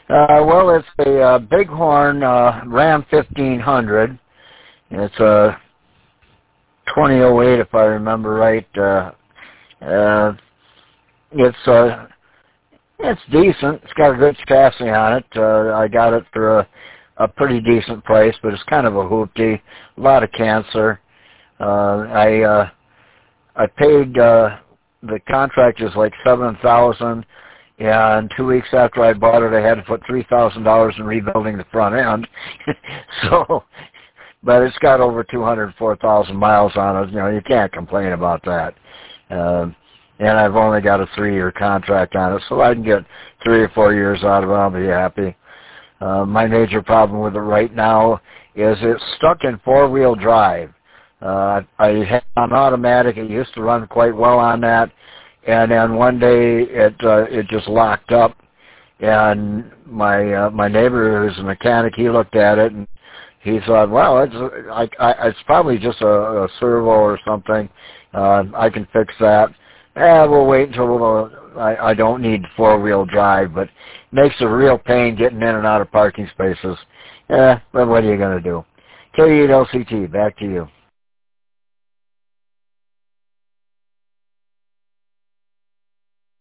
Well, it's a Bighorn Ram 1500. It's a 2008, if I remember right. It's decent. It's got a good chassis on it. I got it for a pretty decent price, but it's kind of a hoopty. A lot of cancer. I paid the contract is like $7,000, and 2 weeks after I bought it, I had to put $3,000 in rebuilding the front end. So, but it's got over 204,000 miles on it. You know, you can't complain about that. And I've only got a 3-year contract on it, so I can get 3 or 4 years out of it. I'll be happy. My major problem with it right now is it's stuck in 4-wheel drive. I had an automatic. It used to run quite well on that, and then one day it just locked up. And my neighbor, who's a mechanic, he looked at it and he thought, well, it's probably just a servo or something. I can fix that. We'll wait until I don't need 4-wheel drive, but it makes a real pain getting in and out of parking spaces. But what are you going to do? K8LCT, back to you.